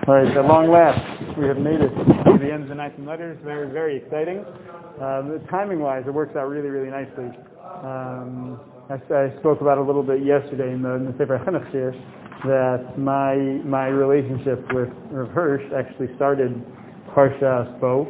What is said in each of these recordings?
All right, at long last, we have made it to the end of the 19 letters. Very, very exciting. Timing-wise, it works out really, really nicely. I spoke about a little bit yesterday in the Sefer Chinuch here that my relationship with Rav Hirsch actually started Parsha Bo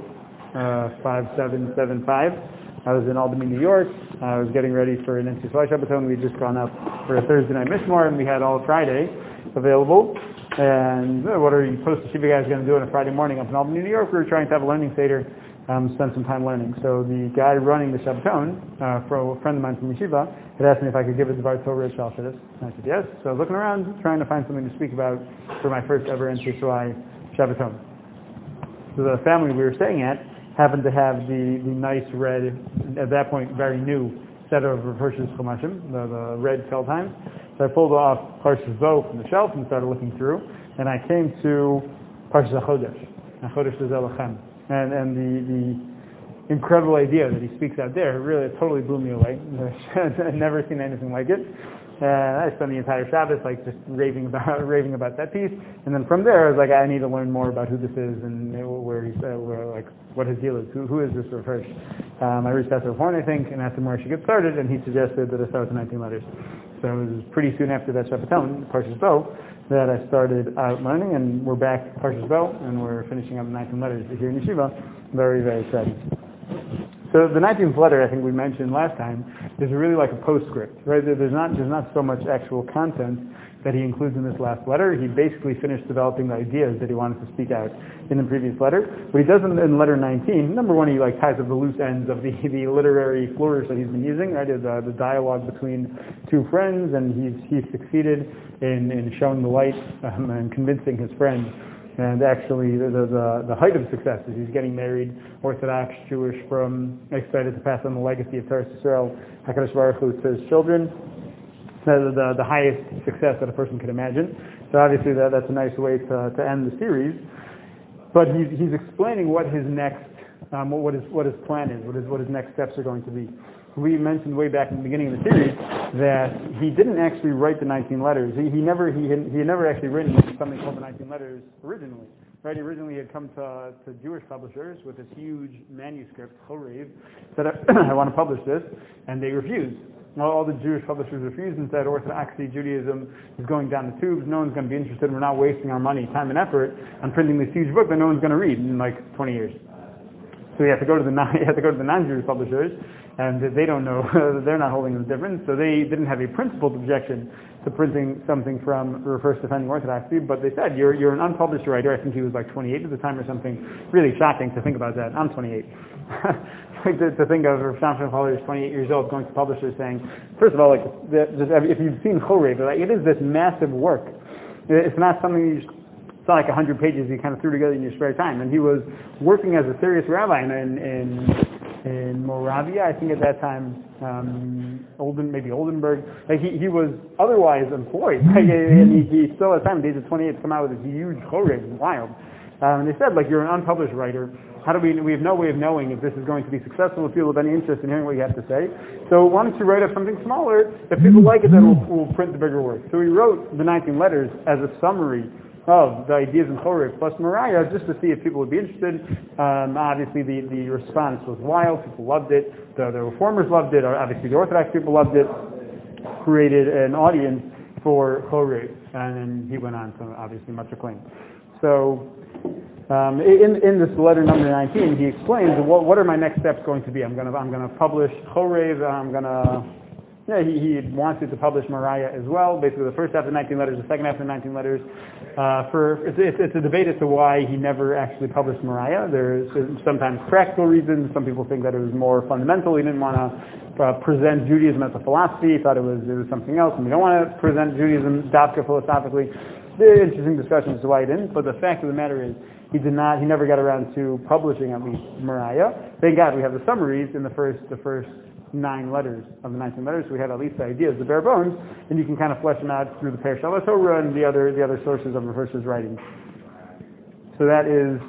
5775. I was in Albany, New York. I was getting ready for an NC Shabbaton. We had just gone up for a Thursday night Mishmar, and we had all Friday available. And what are you supposed to see you guys going to do on a Friday morning up in Albany, New York? We were trying to have a learning seder, spend some time learning. So the guy running the Shabbaton, for a friend of mine from Yeshiva, had asked me if I could give a Dvar Torah at Shal Shabbos. And I said yes. So I was looking around, trying to find something to speak about for my first ever NCSY Shabbaton. So the family we were staying at happened to have the nice red, at that point very new, set of Rav Hirsch's Chumashim, the red Feldheim. So I pulled off Parshas Bo from the shelf and started looking through, and I came to Parshas HaChodesh, HaChodesh Lachem, and the incredible idea that he speaks out there, really totally blew me away. I've never seen anything like it. I spent the entire Shabbos just raving about that piece, and then from there I was like, I need to learn more about who this is and what his deal is. Who is this Rav Hirsch? I reached out to Rav Horn, I think, and asked him where I should get started, and he suggested that I start with the 19 letters. So it was pretty soon after that Shabbaton, Parshas Bo, that I started out learning, and we're back at Parshas Bo, and we're finishing up the 19 letters here in Yeshiva. Very, very exciting. So the 19th letter, I think we mentioned last time, is really like a postscript, right? There's not so much actual content that he includes in this last letter. He basically finished developing the ideas that he wanted to speak out in the previous letter. What he does in letter 19, number one, he ties up the loose ends of the literary flourish that he's been using, right? The dialogue between two friends, and he's succeeded in showing the light and convincing his friend. And actually, the height of success is he's getting married, Orthodox, Jewish, excited to pass on the legacy of Torah Yisrael, HaKadosh Baruch Hu to his children. The highest success that a person could imagine. So obviously that's a nice way to end the series. But he's explaining what his next, what his plan is, what his next steps are going to be. We mentioned way back in the beginning of the series that he didn't actually write the 19 letters. He had never actually written something called the 19 letters originally. Right? Originally he had come to Jewish publishers with this huge manuscript, Chorev, said, I want to publish this, and they refused. All the Jewish publishers refused and said, Orthodoxy, Judaism is going down the tubes, no one's going to be interested, we're not wasting our money, time and effort on printing this huge book that no one's going to read in 20 years. So you have to go to the non-Jewish publishers, and they don't know, they're not holding the difference, so they didn't have a principled objection to printing something from Rav Hirsch defending Orthodoxy, but they said, you're an unpublished writer. I think he was 28 at the time or something. Really shocking to think about that. I'm 28. to think of Rav Shamshon Fowler is 28 years old going to publishers saying, first of all, if you've seen Chorev, it is this massive work. It's not something it's not 100 pages you kind of threw together in your spare time. And he was working as a serious rabbi in Moravia, I think at that time, maybe Oldenburg. He was otherwise employed, and he still at the time, at the age of 28, to come out with this huge Chorev, wild. And they said, you're an unpublished writer. How do we have no way of knowing if this is going to be successful, if people have any interest in hearing what you have to say. So why don't you write up something smaller? If people like it, then we'll print the bigger work. So he wrote the 19 letters as a summary of the ideas in Chorev plus Mariah, just to see if people would be interested. Obviously, the response was wild. People loved it. The reformers loved it. Obviously, the Orthodox people loved it. Created an audience for Chorev, and then he went on to obviously much acclaim. So in this letter number 19, he explains what are my next steps going to be. I'm going to publish Chorev. He wanted to publish Mariah as well. Basically, the first half of the 19 letters, the second half of the 19 letters. It's a debate as to why he never actually published Mariah. There's sometimes practical reasons. Some people think that it was more fundamental. He didn't want to present Judaism as a philosophy. He thought it was something else, and we don't want to present Judaism dafka philosophically. Very interesting discussion as to why he didn't. But the fact of the matter is, he never got around to publishing at least Mariah. Thank God we have the summaries in the first 9 letters of the 19 letters, so we had at least the ideas, the bare bones, and you can kind of flesh them out through the Perush Torah and the other sources of Rav Hirsch's writings. So that is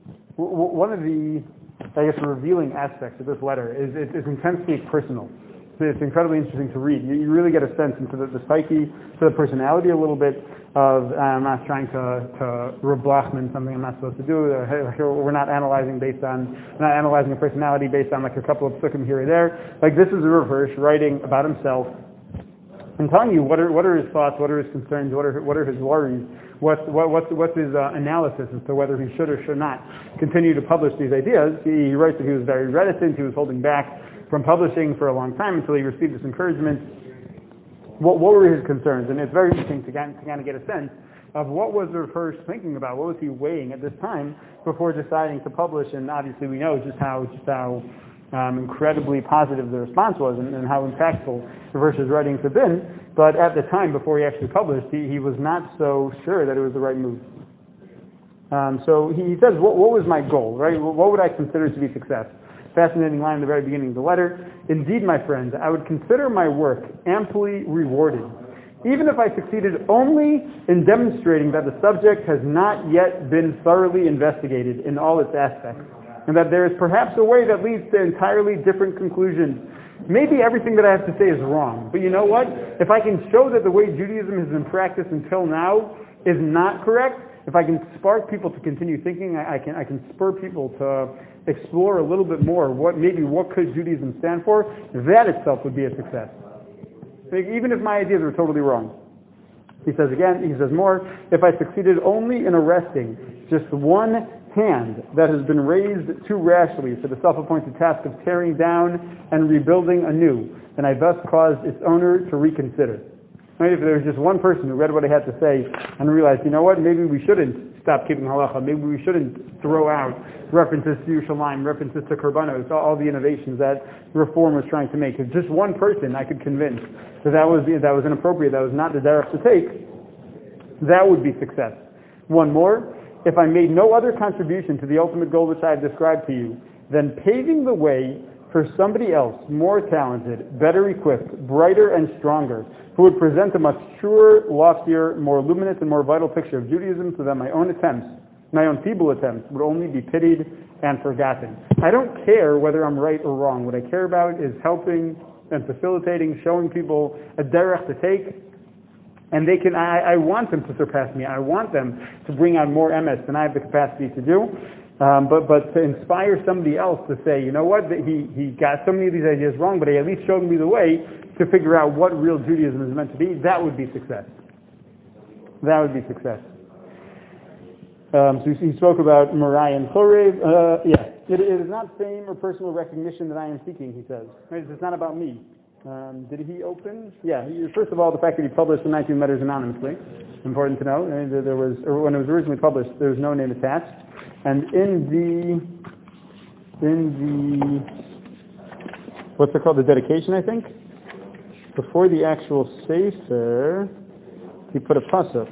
one of the I guess revealing aspects of this letter is it's intensely personal. It's incredibly interesting to read. You really get a sense into the psyche, to the personality a little bit of, I'm not trying to reblachman something I'm not supposed to do. We're not analyzing a personality based on like a couple of psukim here or there. Like this is a Rav Hirsch writing about himself and telling you what are his thoughts, what are his concerns, what are his worries, what's his analysis as to whether he should or should not continue to publish these ideas. He writes that he was very reticent, he was holding back from publishing for a long time until he received this encouragement. What were his concerns? And it's very interesting to kind of get a sense of what was Rav Hirsch thinking about, what was he weighing at this time before deciding to publish. And obviously we know just how incredibly positive the response was and how impactful Rav Hirsch's writings have been. But at the time, before he actually published, he was not so sure that it was the right move. So he says, what was my goal, right? What would I consider to be success? Fascinating line in the very beginning of the letter. Indeed, my friends, I would consider my work amply rewarded, even if I succeeded only in demonstrating that the subject has not yet been thoroughly investigated in all its aspects, and that there is perhaps a way that leads to entirely different conclusions. Maybe everything that I have to say is wrong, but you know what? If I can show that the way Judaism has been practiced until now is not correct, if I can spark people to continue thinking, I can spur people to explore a little bit more what could Judaism stand for, that itself would be a success. Even if my ideas were totally wrong. He says more, if I succeeded only in arresting just one hand that has been raised too rashly for the self-appointed task of tearing down and rebuilding anew, then I thus caused its owner to reconsider. Right? If there was just one person who read what I had to say and realized, you know what, maybe we shouldn't stop keeping halacha, maybe we shouldn't throw out references to Yerushalayim, references to Korbanos, all the innovations that Reform was trying to make. If just one person I could convince that was inappropriate, that was not the derech to take, that would be success. One more, if I made no other contribution to the ultimate goal which I have described to you, then paving the way for somebody else, more talented, better equipped, brighter and stronger, who would present a much truer, loftier, more luminous and more vital picture of Judaism, so that my own feeble attempts, would only be pitied and forgotten. I don't care whether I'm right or wrong. What I care about is helping and facilitating, showing people a derech to take, and I want them to surpass me. I want them to bring out more emes than I have the capacity to do. But to inspire somebody else to say, you know what, he got so many of these ideas wrong, but he at least showed me the way to figure out what real Judaism is meant to be, that would be success. That would be success. So he spoke about Moriah and Chorev. It is not fame or personal recognition that I am seeking, he says. Right? It's not about me. Did he open? Yeah. First of all, the fact that he published the 19 letters anonymously, important to know. When it was originally published, there was no name attached. And in the what's it called? The dedication, I think. Before the actual sefer, he put a pasuk.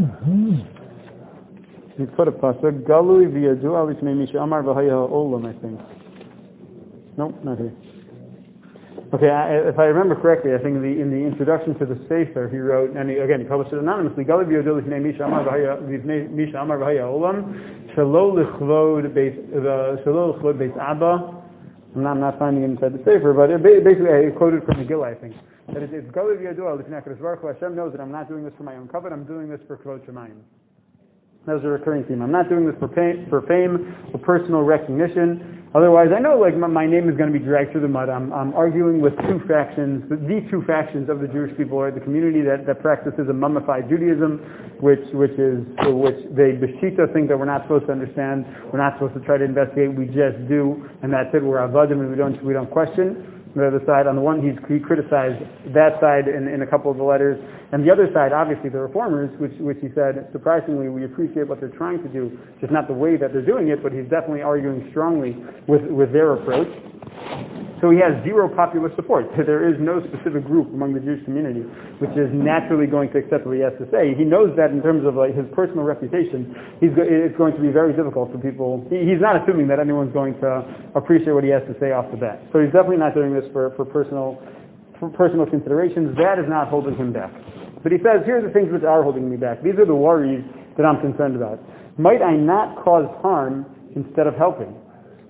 He put a pasuk. Galui v'yadu alifnei misha amar v'haya olam, I think. Nope, not here. Okay, if I remember correctly, I think in the introduction to the Sefer, he wrote, and he published it anonymously, Galui v'yadu alifnei misha amar v'haya olam, shelo lichlod beis Abba. I'm not finding it inside the Sefer, but basically I quoted from Megillah, I think. That it's Galui v'yadu alifnei HaKadosh Baruch Hu, Hashem knows that I'm not doing this for my own covet, I'm doing this for Kvod Shemayim. That was a recurring theme. I'm not doing this for fame or personal recognition. Otherwise, I know my name is going to be dragged through the mud. I'm arguing with the two factions of the Jewish people, or the community that practices a mummified Judaism, which they Beshita think that we're not supposed to understand. We're not supposed to try to investigate. We just do, and that's it. We're avadim, and we don't question. The other side, on the one, he criticized that side in a couple of the letters, and the other side, obviously, the reformers, which he said, surprisingly, we appreciate what they're trying to do, just not the way that they're doing it, but he's definitely arguing strongly with their approach. So he has zero popular support. There is no specific group among the Jewish community which is naturally going to accept what he has to say. He knows that in terms of his personal reputation, it's going to be very difficult for people. He's not assuming that anyone's going to appreciate what he has to say off the bat. So he's definitely not doing this for personal considerations. That is not holding him back. But he says, here are the things which are holding me back. These are the worries that I'm concerned about. Might I not cause harm instead of helping?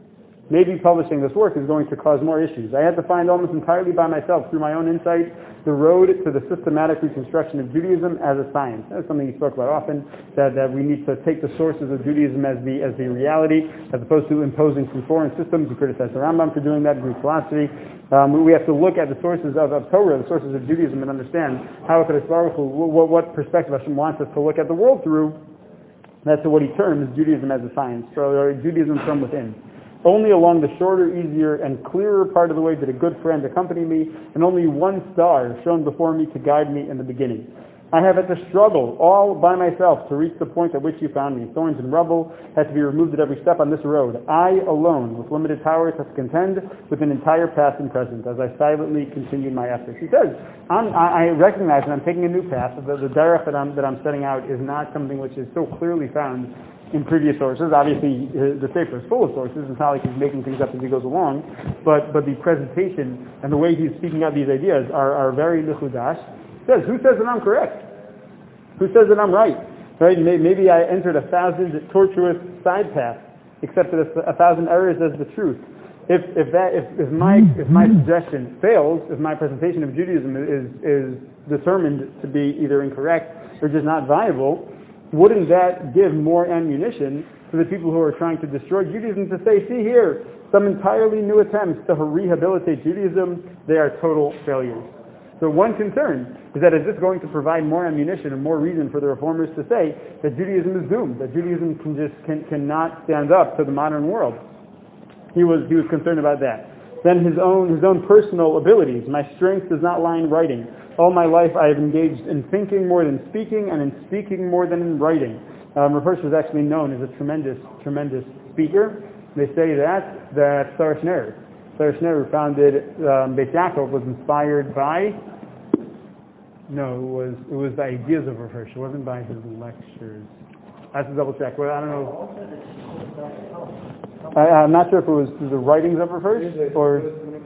maybe publishing this work is going to cause more issues. I had to find almost entirely by myself, through my own insight, the road to the systematic reconstruction of Judaism as a science. That's something he spoke about often, that we need to take the sources of Judaism as the reality, as opposed to imposing some foreign systems. He criticized the Rambam for doing that, Greek philosophy. We have to look at the sources of Torah, the sources of Judaism, and understand how what perspective Hashem wants us to look at the world through. That's what he terms Judaism as a science, or Judaism from within. Only along the shorter, easier, and clearer part of the way did a good friend accompany me, and only one star shone before me to guide me in the beginning. I have had to struggle all by myself to reach the point at which you found me. Thorns and rubble had to be removed at every step on this road. I alone, with limited powers, have to contend with an entire past and present as I silently continued my efforts. He says, I recognize that I'm taking a new path. The derech that I'm setting out is not something which is so clearly found in previous sources. Obviously, the Sefer is full of sources. It's not like he's making things up as he goes along. But the presentation and the way he's speaking out these ideas are very nichudash. Says, who says that I'm correct? Who says that I'm right? Right? Maybe I entered 1,000 tortuous side paths, accepted 1,000 errors as the truth. If my suggestion fails, if my presentation of Judaism is determined to be either incorrect or just not viable, wouldn't that give more ammunition to the people who are trying to destroy Judaism to say, see here, some entirely new attempts to rehabilitate Judaism, they are total failures. So one concern is that is this going to provide more ammunition and more reason for the reformers to say that Judaism is doomed, that Judaism cannot stand up to the modern world. He was concerned about that. Then his own personal abilities. My strength does not lie in writing. All my life I have engaged in thinking more than speaking, and in speaking more than in writing. Rav Hirsch was actually known as a tremendous speaker. They say that Sarah Schneer, who founded Beit Yaakov, was inspired by. No, it was the ideas of Rav Hirsch. It wasn't by his lectures. I have to double check. Well, I don't know. I'm not sure if it was the writings of Rav Hirsch or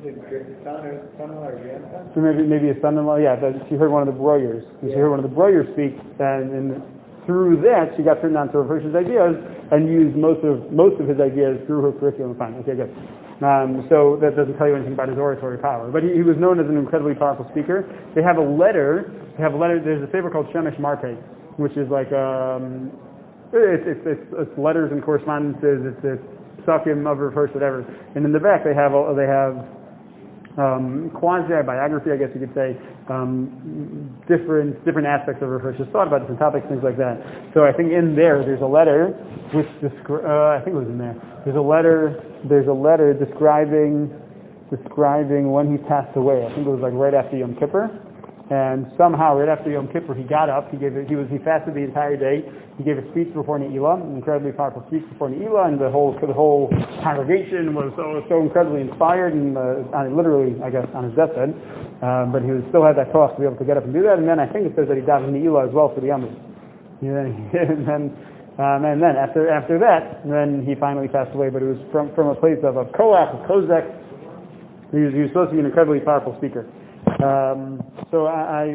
so maybe a son-in-law. Yeah, she heard one of the Breuers. She heard one of the Breuers speak, and through that she got turned on to Rav Hirsch's ideas and used most of his ideas through her curriculum. Fine. Okay, good. So that doesn't tell you anything about his oratory power. But he was known as an incredibly powerful speaker. They have a letter. There's a paper called Shemesh Marpeh, which is like it's letters and correspondences. It's psukim of Rav Hirsch, whatever. And in the back they have quasi-biography, I guess you could say, different aspects of Rav Hirsch's thought about different topics, things like that. So I think in there's a letter which I think it was in there. There's a letter describing when he passed away. I think it was like right after Yom Kippur. And somehow, right after Yom Kippur, he got up. He fasted the entire day. He gave a speech before Ne'ilah, an incredibly powerful speech before Ne'ilah, and the whole congregation was so incredibly inspired, and literally, I guess, on his deathbed. But he still had that cost to be able to get up and do that. And then I think it says that he died in Ne'ilah as well for the Yomim. And then after that, then he finally passed away. But it was from a place of Kolach, of Kozek. He was supposed to be an incredibly powerful speaker. So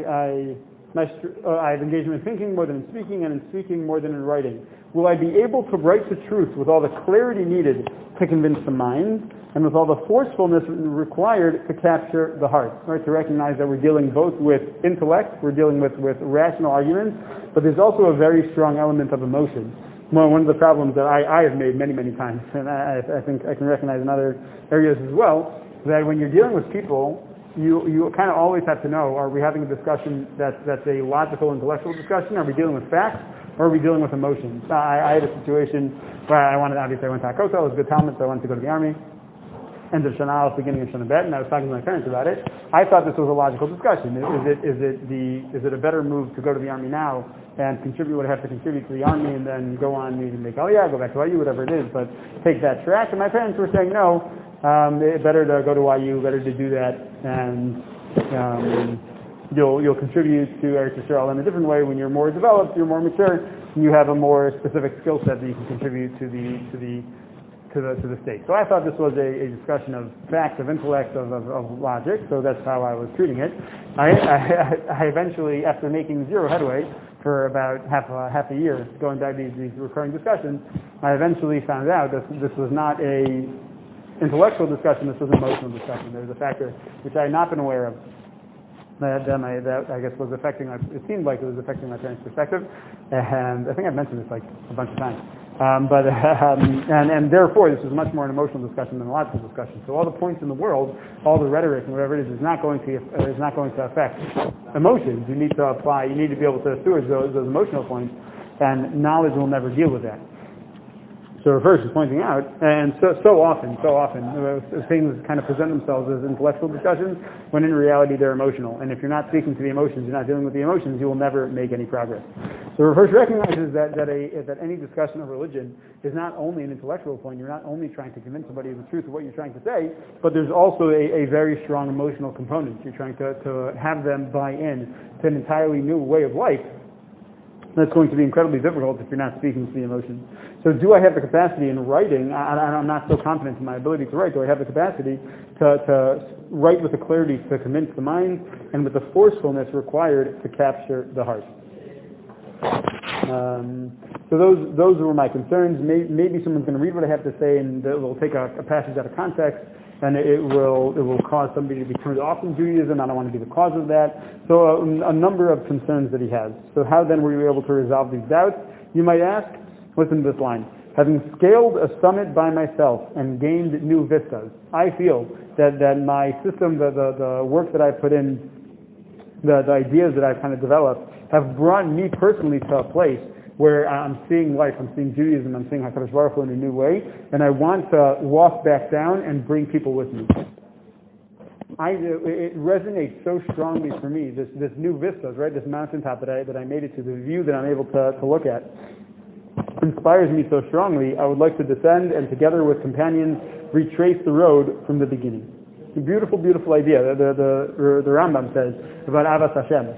I've engaged in thinking more than in speaking, and in speaking more than in writing. Will I be able to write the truth with all the clarity needed to convince the mind, and with all the forcefulness required to capture the heart? Right? To recognize that we're dealing both with intellect, we're dealing with rational arguments, but there's also a very strong element of emotion. One of the problems that I have made many, many times, and I think I can recognize in other areas as well, that when you're dealing with people, you kind of always have to know, are we having a discussion that's a logical, intellectual discussion? Are we dealing with facts? Or are we dealing with emotions? I had a situation where I went to Hakotel, it was a good Talmud, so I wanted to go to the army. End of Shana Aleph, beginning of Shana Bet, and I was talking to my parents about it. I thought this was a logical discussion. Is it a better move to go to the army now and contribute what I have to contribute to the army, and then go on maybe make Aliyah, go back to YU, whatever it is, but take that track? And my parents were saying no. Better to go to YU, better to do that, and you'll contribute to Eretz Yisrael in a different way when you're more developed, you're more mature, and you have a more specific skill set that you can contribute to the state. So I thought this was a discussion of facts, of intellect, of logic. So that's how I was treating it. I eventually, after making zero headway for about half a year, going back these recurring discussions, I eventually found out that this was not a intellectual discussion, this was emotional discussion. There was a factor which I had not been aware of that I guess was affecting it seemed like it was affecting my parents' perspective, and I think I've mentioned this like a bunch of times. And therefore, this is much more an emotional discussion than a logical discussion. So all the points in the world, all the rhetoric and whatever it is not going to affect emotions. You need to apply. You need to be able to steward those emotional points, and knowledge will never deal with that. So Rav Hirsch is pointing out, and so often, things kind of present themselves as intellectual discussions, when in reality they're emotional. And if you're not speaking to the emotions, you're not dealing with the emotions, you will never make any progress. So Rav Hirsch recognizes that any discussion of religion is not only an intellectual point. You're not only trying to convince somebody of the truth of what you're trying to say, but there's also a very strong emotional component. You're trying to have them buy in to an entirely new way of life. That's going to be incredibly difficult if you're not speaking to the emotions. So do I have the capacity in writing, I'm not so confident in my ability to write, do I have the capacity to write with the clarity to convince the mind and with the forcefulness required to capture the heart? So those were my concerns. Maybe someone's going to read what I have to say and they'll take a passage out of context, and it will cause somebody to be turned off from Judaism. I don't want to be the cause of that. So a number of concerns that he has. So how then were you able to resolve these doubts? You might ask, listen to this line. Having scaled a summit by myself and gained new vistas, I feel that my system, the work that I put in, the ideas that I've kind of developed, have brought me personally to a place where I'm seeing life, I'm seeing Judaism, I'm seeing HaKadosh Baruch Hu in a new way, and I want to walk back down and bring people with me. It resonates so strongly for me, this new vistas, right? This mountaintop that I made it to, the view that I'm able to look at, inspires me so strongly. I would like to descend and together with companions retrace the road from the beginning. It's a beautiful, beautiful idea. The Rambam says about Avas Hashem.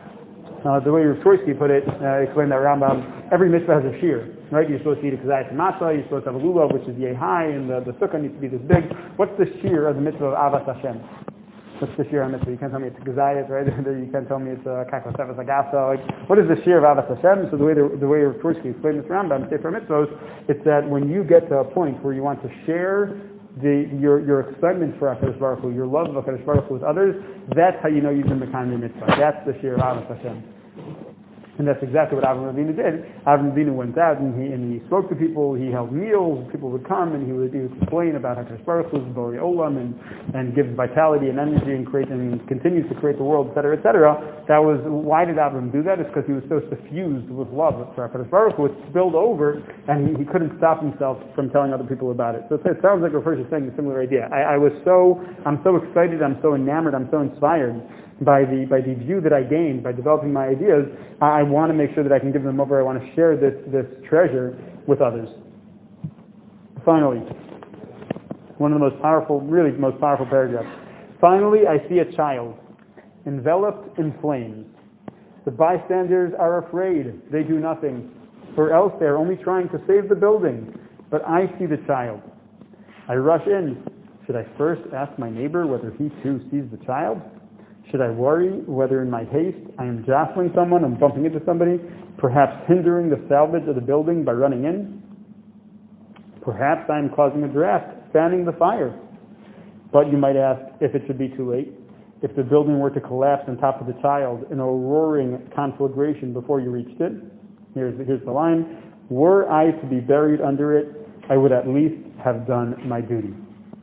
The way Rav Troitsky put it, explained that Rambam, every mitzvah has a shear, right? You're supposed to eat a kazayas and matzah, you're supposed to have a lulav, which is yay high, and the sukkah needs to be this big. What's the shear of the mitzvah of Avas Hashem? What's the shear of mitzvah? You can't tell me it's a kazayas, right? You can't tell me it's a kakosevas agasa. Like, what is the shear of Avas Hashem? So the way Rav Troitsky explained this Rambam, say for mitzvahs, it's that when you get to a point where you want to share your excitement for HaKadosh Baruch Hu, your love of HaKadosh Baruch Hu with others, that's how you know you've been mekayem mitzvah. That's the sheer of Avas Hashem. And that's exactly what Avram Avinu did. Avram Avinu went out and he spoke to people, he held meals, people would come and he would explain about HaKadosh Baruch Hu's Borei Olam and give vitality and energy and continues to create the world, etc., etc. Why did Avram do that? It's because he was so suffused with love for HaKadosh Baruch Hu, it spilled over and he couldn't stop himself from telling other people about it. So it sounds like Rav Hirsch is saying a similar idea. I'm so excited, I'm so enamored, I'm so inspired by the view that I gained by developing my ideas. I want to make sure that I can give them over. I want to share this treasure with others. Finally, one of the most powerful paragraphs. Finally, I see a child, enveloped in flames. The bystanders are afraid. They do nothing, for else they are only trying to save the building. But I see the child. I rush in. Should I first ask my neighbor whether he too sees the child? Should I worry whether in my haste I am jostling someone, I'm bumping into somebody, perhaps hindering the salvage of the building by running in? Perhaps I am causing a draft, fanning the fire. But you might ask if it should be too late, if the building were to collapse on top of the child in a roaring conflagration before you reached it. Here's the line. Were I to be buried under it, I would at least have done my duty.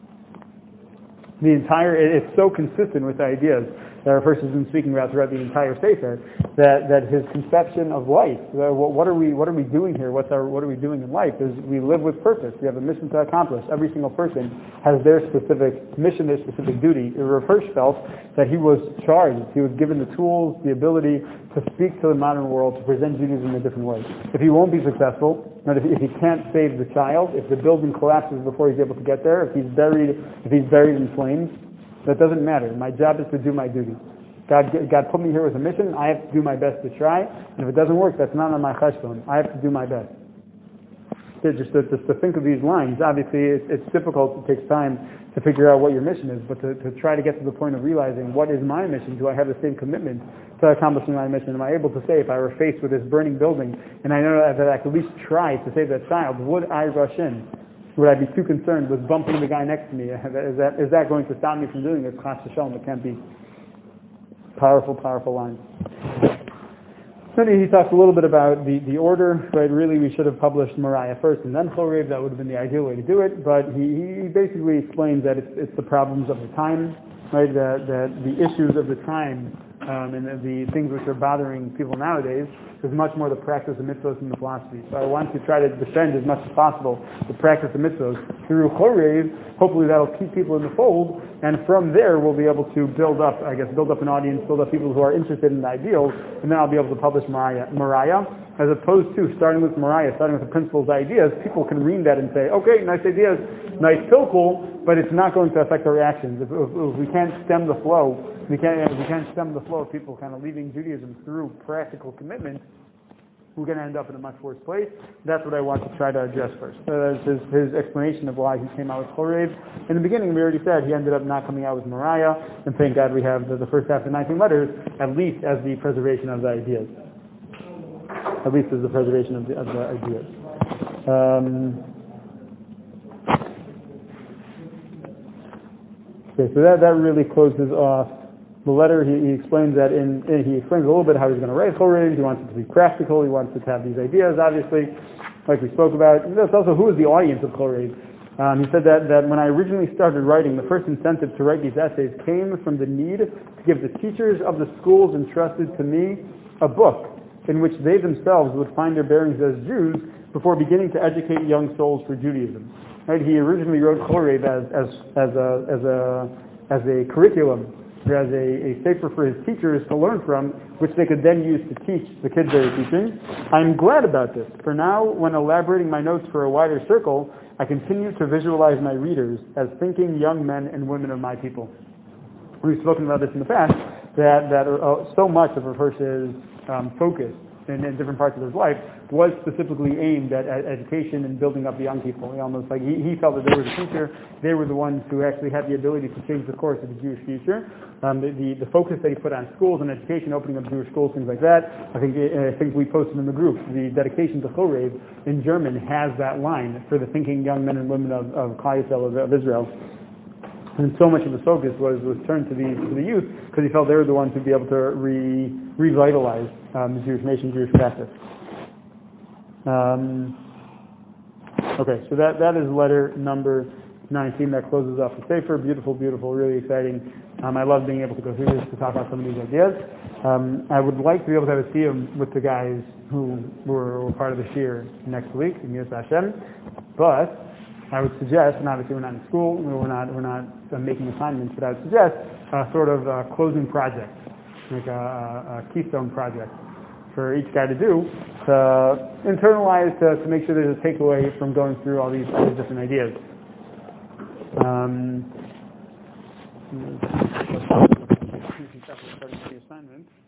It's so consistent with the ideas that our first has been speaking about throughout the entire Sefer, that his conception of life, what are we doing here? What are we doing in life? Is we live with purpose. We have a mission to accomplish. Every single person has their specific mission, their specific duty. Rav Hirsch felt that he was charged. He was given the tools, the ability to speak to the modern world, to present Judaism in a different way. If he won't be successful, if he can't save the child, if the building collapses before he's able to get there, if he's buried in flames, that doesn't matter. My job is to do my duty. God put me here with a mission. I have to do my best to try. And if it doesn't work, that's not on my cheshbon. I have to do my best. Just to think of these lines, obviously it's difficult. It takes time to figure out what your mission is, but to try to get to the point of realizing what is my mission. Do I have the same commitment to accomplishing my mission? Am I able to say, if I were faced with this burning building and I know that I could at least try to save that child, would I rush in? would I be too concerned with bumping the guy next to me? Is that going to stop me from doing it? Chas v'shalom, it can't be. Powerful, powerful line. Then he talks a little bit about the order, right? Really, we should have published Moriah first and then Chorev. That would have been the ideal way to do it. But he basically explains that it's the problems of the time, right? That the issues of the time and the things which are bothering people nowadays is much more the practice of mitzvahs and the philosophy. So I want to try to defend as much as possible the practice of mitzvahs through Chorev. Hopefully that'll keep people in the fold, and from there we'll be able to build up an audience, build up people who are interested in the ideals, and then I'll be able to publish Moriah, as opposed to starting with Moriah, starting with the principles, ideas. People can read that and say, okay, nice ideas, nice pilkul, but it's not going to affect our actions. If we can't stem the flow, we can't stem the flow of people kind of leaving Judaism through practical commitment, we're going to end up in a much worse place. That's what I want to try to address first. That's his explanation of why he came out with Chorev. In the beginning, we already said he ended up not coming out with Moriah, and thank God we have the first half of the 19 letters, at least as the preservation of the ideas. At least as the preservation of the ideas. Okay, so that really closes off the letter. He explains that he explains a little bit how he's going to write Chorev. He wants it to be practical. He wants it to have these ideas, obviously, like we spoke about. And that's also who is the audience of Chorev. He said that when I originally started writing, the first incentive to write these essays came from the need to give the teachers of the schools entrusted to me a book in which they themselves would find their bearings as Jews before beginning to educate young souls for Judaism. Right? He originally wrote Chorev as a curriculum, as a sefer for his teachers to learn from, which they could then use to teach the kids they were teaching. I'm glad about this. For now, when elaborating my notes for a wider circle, I continue to visualize my readers as thinking young men and women of my people. We've spoken about this in the past, that so much of Rav Hirsch's focus in different parts of his life was specifically aimed at education and building up the young people. He almost like he felt that they were the future. They were the ones who actually had the ability to change the course of the Jewish future. The focus that he put on schools and education, opening up Jewish schools, things like that. I think we posted in the group the dedication to Chorev in German has that line for the thinking young men and women of Klal Yisrael, of Israel. And so much of his focus was turned to the youth because he felt they were the ones who'd be able to revitalize the Jewish nation, Jewish practice. Okay, so that is letter number 19 that closes off the Sefer. Beautiful, beautiful, really exciting. I love being able to go through this to talk about some of these ideas. I would like to be able to have a siyum with the guys who were part of the shir next week in Yus Hashem, but I would suggest, and obviously we're not in school, we're not making assignments, but I would suggest a sort of a closing project, like a keystone project for each guy to do, to internalize, to make sure there's a takeaway from going through all these different ideas. Starting the assignment.